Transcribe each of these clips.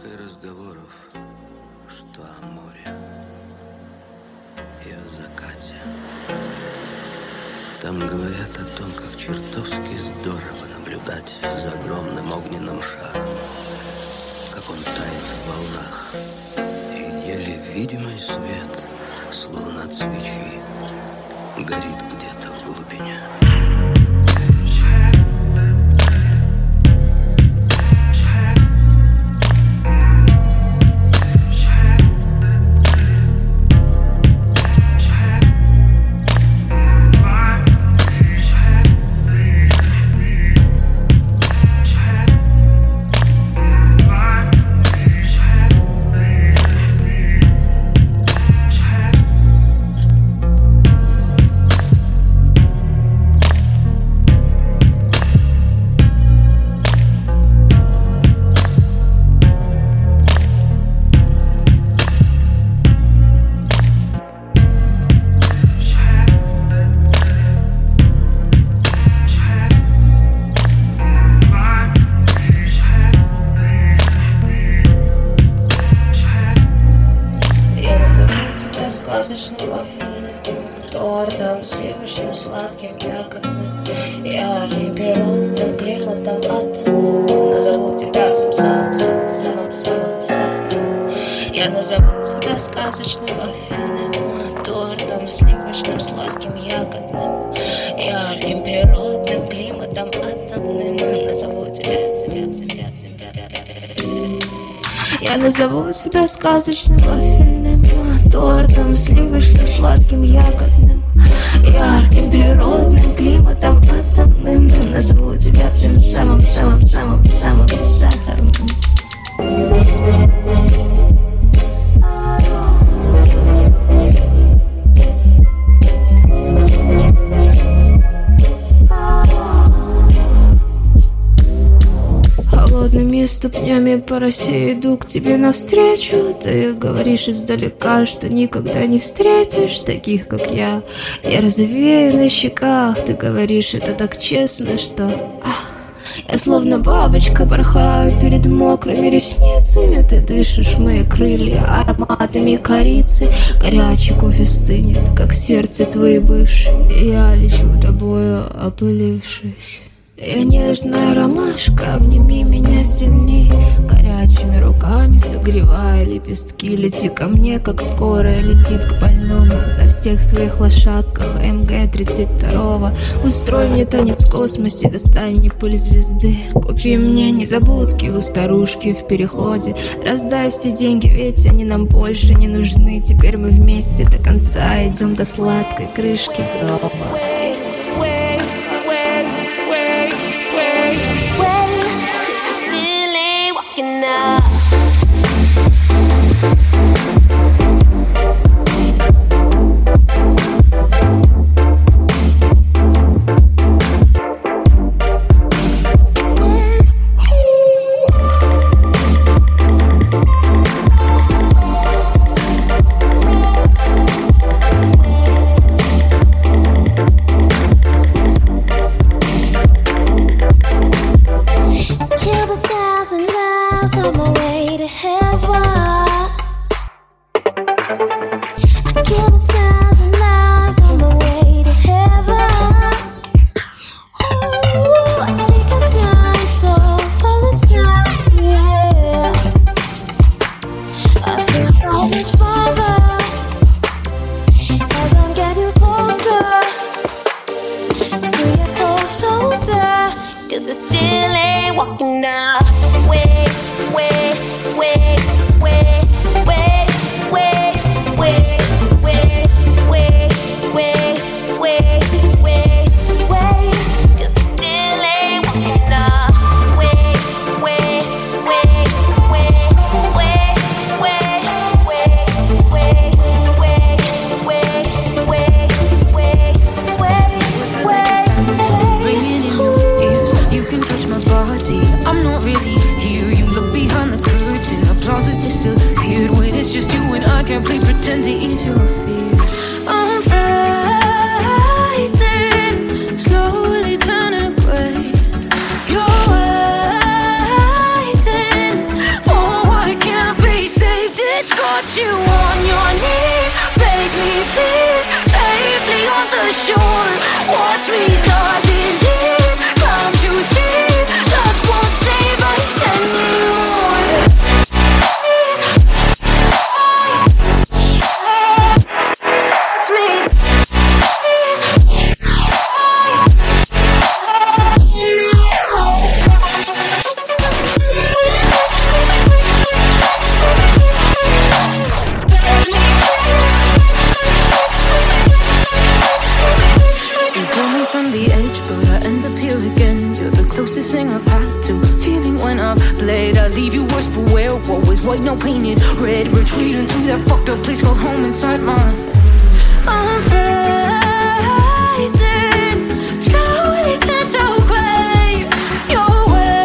этой разговоров, что о море и о закате. Там говорят о том, как чертовски здорово наблюдать за огромным огненным шаром, как он тает в волнах, и еле видимый свет, словно от свечи, горит где-то в глубине. Сказочного тортом, сливочным, сладким, ягодным, ярким, природным климатом атом. Назову тебя самым-самым-самым-самым. Я назову тебя сказочным вафельным тортом, сливочным, сладким, ягодным, ярким, природным климатом атомным. Назову тебя. Я назову тебя сказочным вафельным тортом, сливочным, сладким, ягодным, ярким, природным климатом атомным. Назову тебя всем самым-самым-самым-самым сахарным. Холодными ступнями по России иду к тебе навстречу. Ты говоришь издалека, что никогда не встретишь таких, как я. Я розовею на щеках. Ты говоришь это так честно, что... Я словно бабочка порхаю перед мокрыми ресницами. Ты дышишь в мои крылья ароматами корицы. Горячий кофе стынет, как сердце твоей бывшей. Я лечу тобою, опылившись. Я нежная ромашка, обними меня сильней. Горячими руками согревая лепестки. Лети ко мне, как скорая летит к больному. На всех своих лошадках МГ-32. Устрой мне танец в космосе, достань мне пыль звезды. Купи мне незабудки у старушки в переходе. Раздай все деньги, ведь они нам больше не нужны. Теперь мы вместе до конца идем до сладкой крышки гроба. On my way to heaven, I killed 1,000 lives on my way to heaven. Ooh, I take your time, so full of time, yeah. I feel so much farther as I'm getting closer to your cold shoulder, 'cause I still ain't walking now. I'm not really closest thing I've had to feeling when I've played. I leave you worse for wear. What was white now painted red. Retreating to that fucked up place called home inside mine. I'm fading, slowly turns away. You're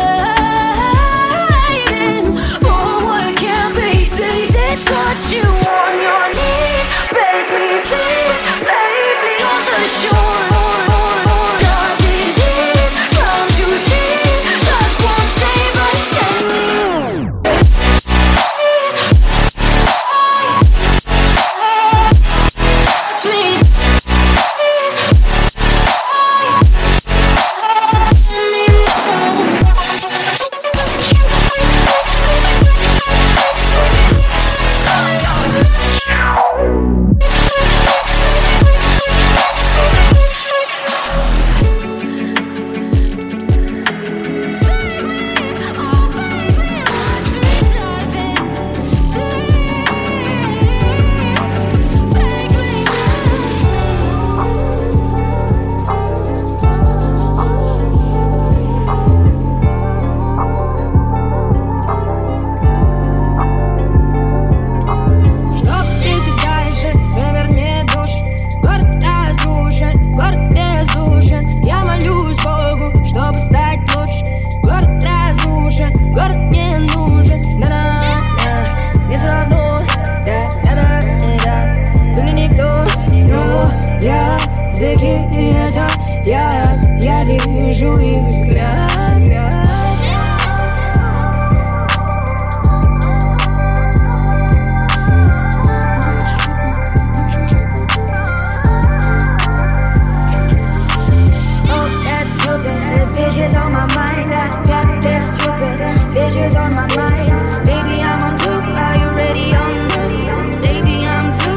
waiting for what can't be saved. It's got you on your knees. Beg me please, save me on the shore. Я вижу их взгляд. Oh, that's stupid. Bitches on my mind. I got that stupid. Bitches on my mind. Baby, I'm on two. Are you ready on me? Baby, I'm two.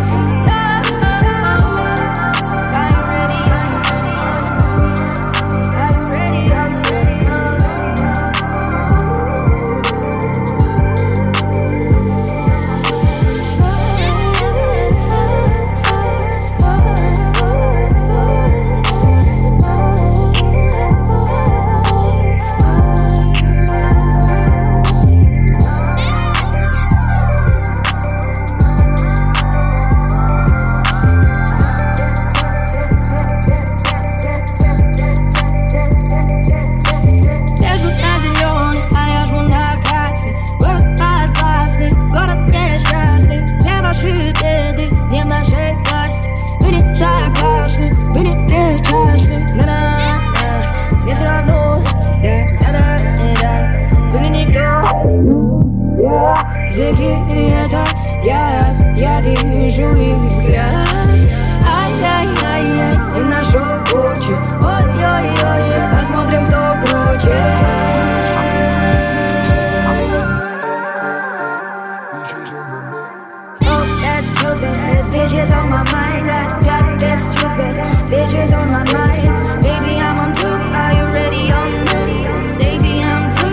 Я вижу их взгляд. Ай-яй-яй-яй, и нашу кучу. Ой-ой-ой, посмотрим, кто круче. Oh, that's stupid. Bitches on my mind. I got that stupid. Bitches on my mind. Baby, I'm on two. Are you ready on me? Baby, I'm two.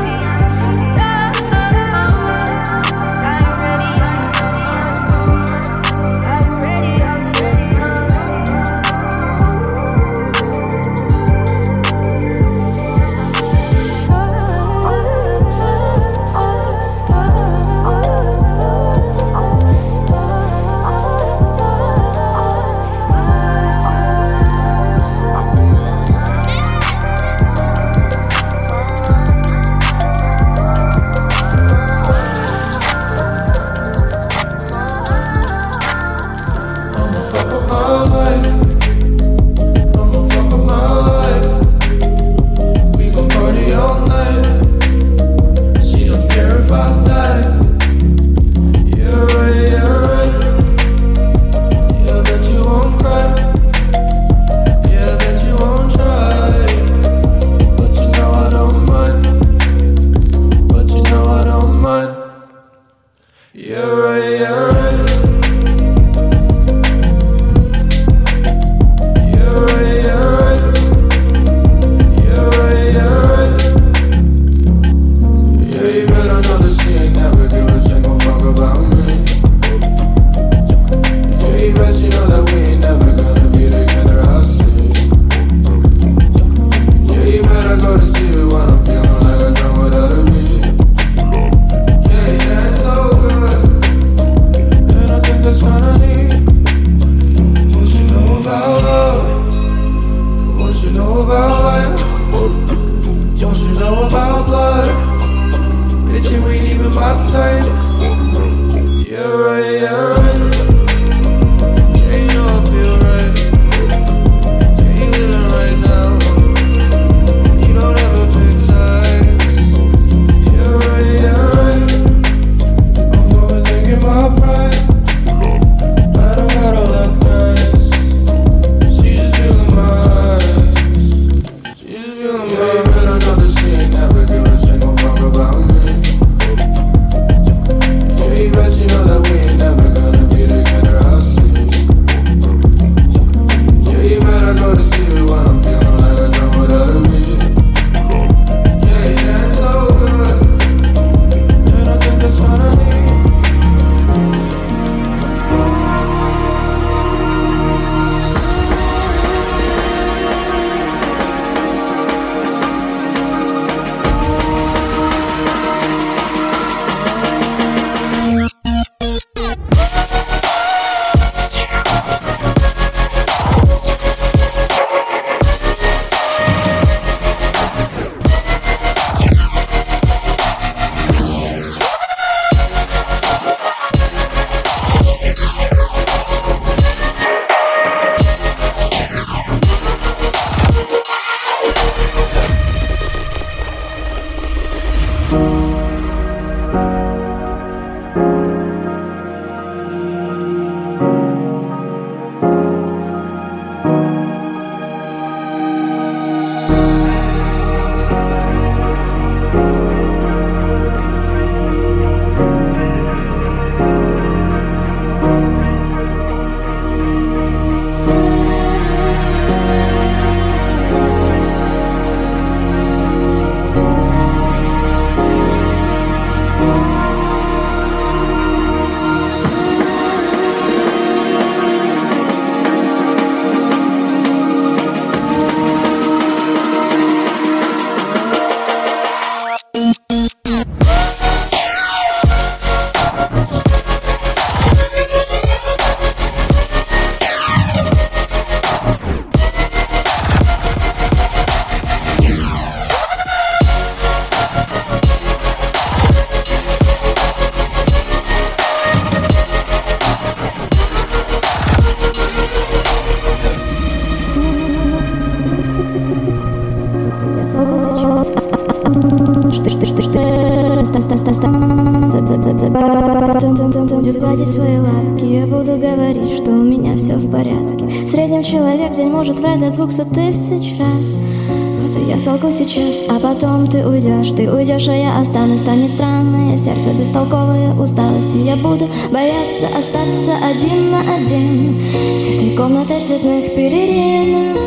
my type. You're right, you're right. Yeah, you know I feel right. Yeah, you living right now. You don't ever pick sides. You're right, you're right. I'm overthinking my pride. I don't gotta look nice. She just feeling my eyes. She just feeling my eyes. Yeah, you better know that she ain't never give a single fuck about me. Yeah, you bet you know that we ain't never gonna be together, I'll see. Yeah, you better go to see her when I'm feeling like a drum without a beat. Yeah, you dance so good, and I think that's what I need. Будет гладить свои лапки, я буду говорить, что у меня все в порядке. В среднем человек в день может врать до 200 000 раз. Вот и я солгу сейчас, а потом ты уйдешь, а я останусь. Станет странное сердце, бестолковая усталостью. Я буду бояться остаться один на один с этой комнатой цветных перерин,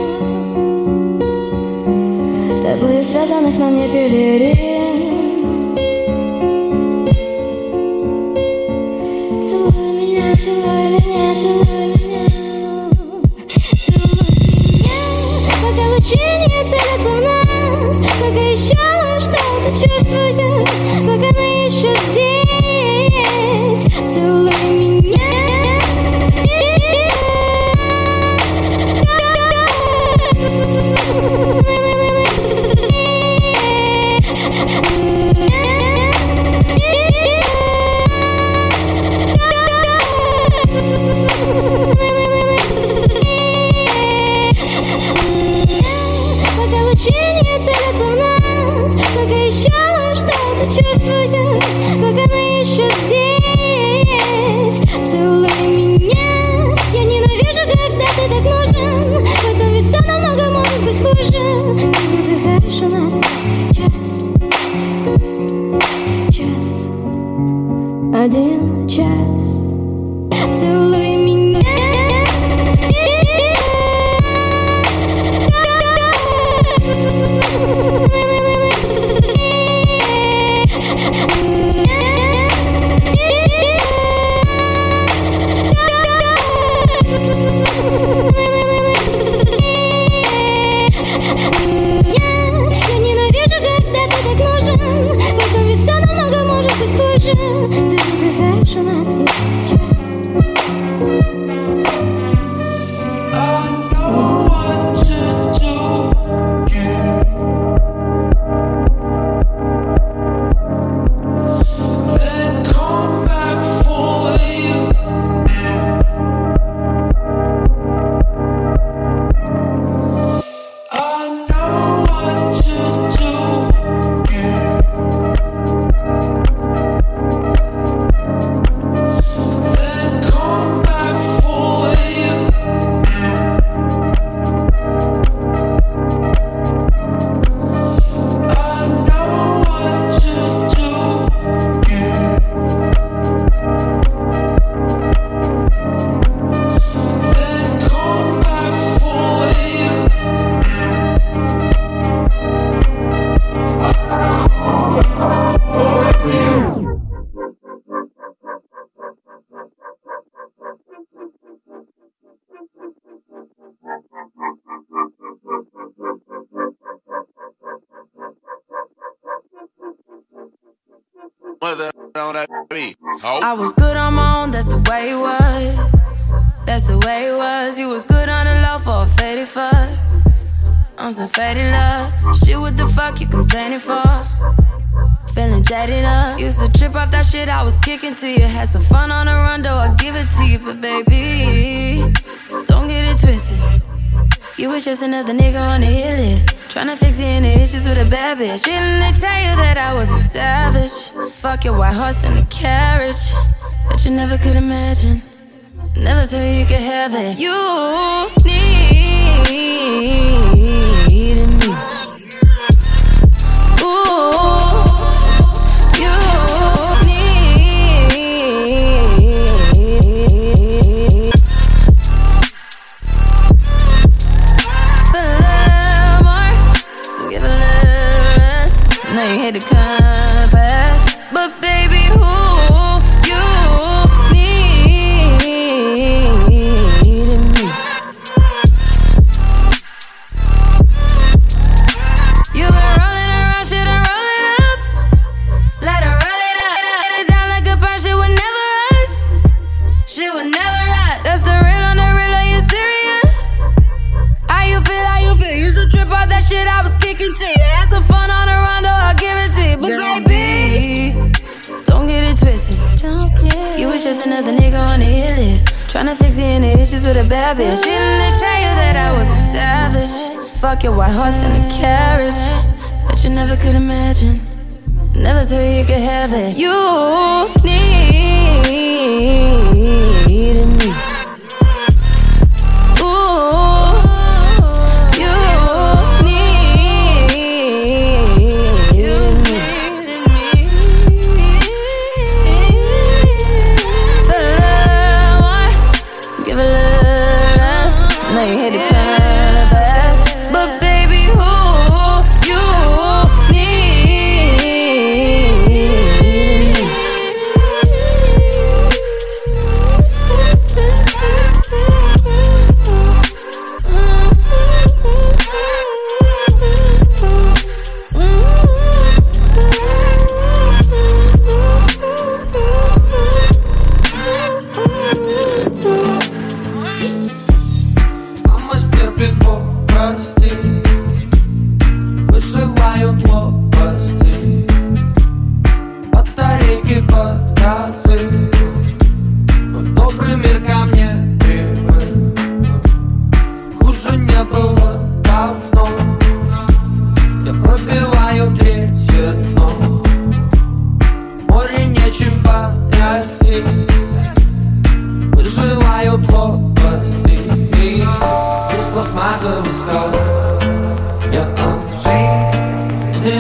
тобою связанных на мне пелерин. Целуй меня, целуй меня, пока лучи не целятся в нас, пока еще что-то чувствую, пока мы еще здесь. Целуй меня. on that beat. I was good on my own, that's the way it was. That's the way it was. You was good on the low for a faded fuck. On some faded love. Shit, what the fuck you complaining for? Feeling jaded up. Used to trip off that shit I was kicking to you. Had some fun on the run, though I give it to you. But baby, don't get it twisted. You was just another nigga on the hit list. Tryna fix any issues with a bad bitch. Didn't they tell you that I was a savage? Fuck your white horse and a carriage. But you never could imagine. Never thought you could have it. You needed me. Ooh, you need a little more, give a little less. Now you hate the compass, but baby, who you needed me? You been rolling around, shit, and roll it up. Let her roll it up, let it down like a bird. Shit would never us. Shit would never rot. That's the real on the real. Are you serious? How you feel? How you feel? Used to trip off that shit I was kicking to you. Had some fun on the run, though I'll give it to you. But baby, don't get it twisted. You was just another nigga on the hit list. Tryna fix any issues with a bad bitch. Didn't they tell you that I was a savage? Fuck your white horse and a carriage. But you never could imagine. Never thought you could have it. You needed me. Ooh, you needed me. Feel a little more, give a little less. Now you hate the canvas, but baby, who you need me? Мама стерпит прости, вышивают лопасти, батарейки под газы. Но добрый мир ко мне привык. Хуже не было давно. Я пробиваю третье дно. Море нечем потрясти, выживают лопасти. Из пластмассовых скал я жизни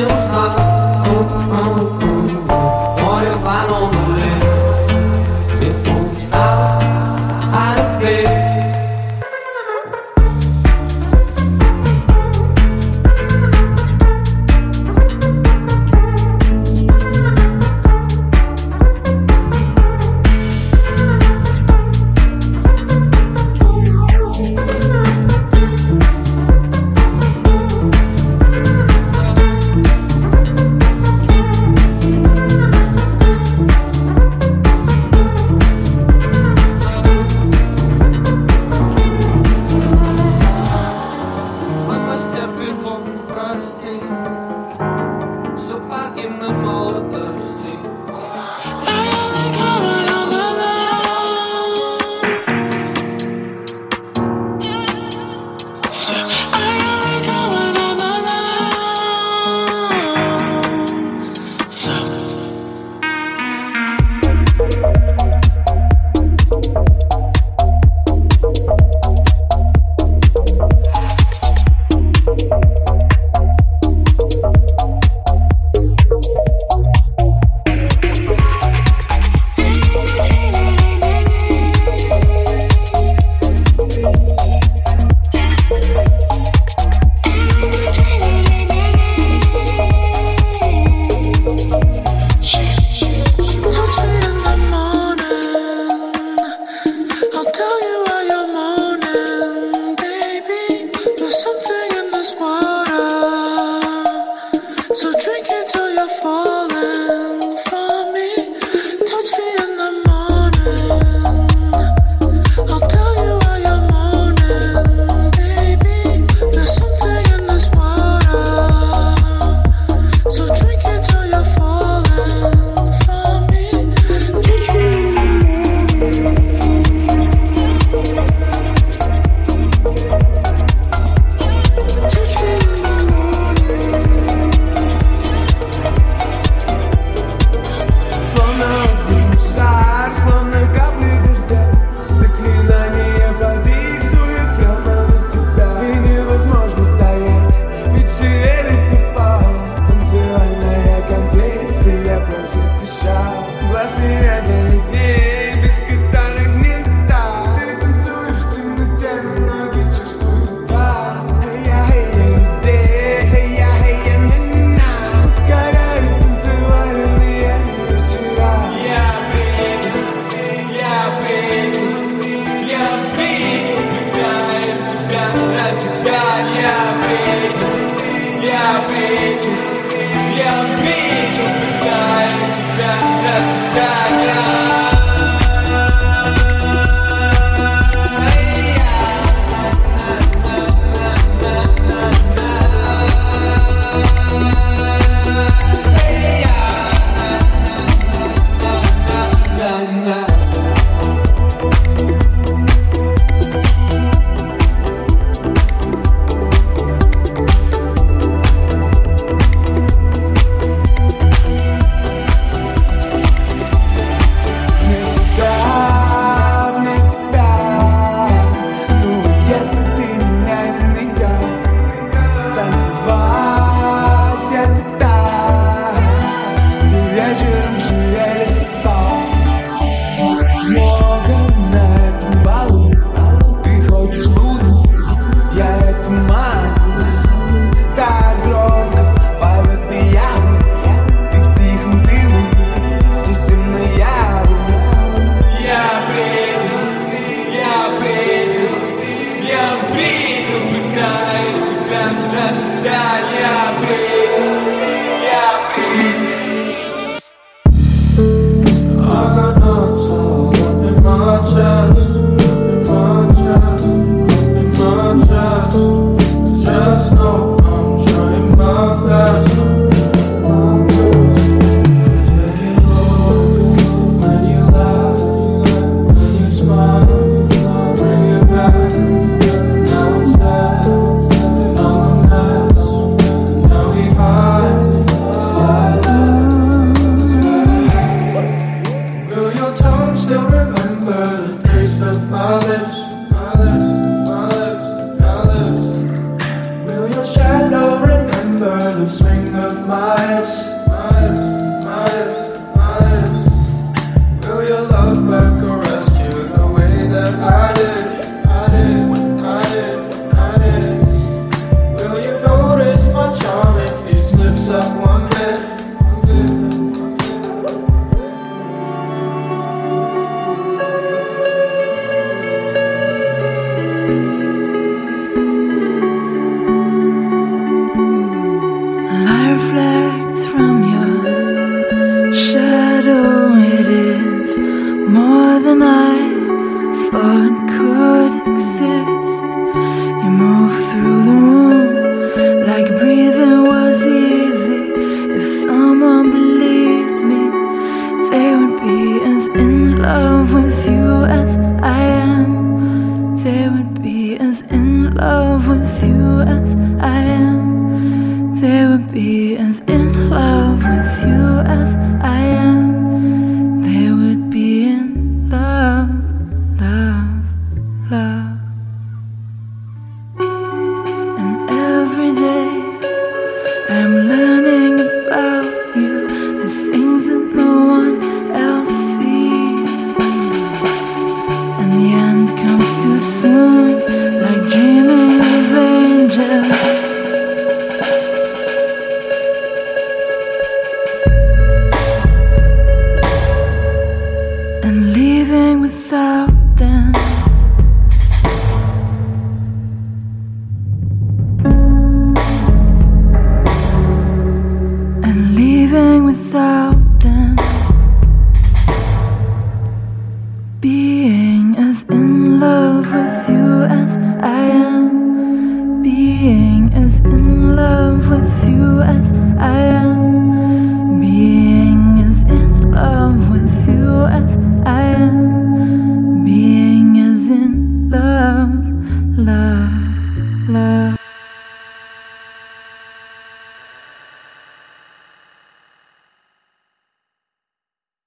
love.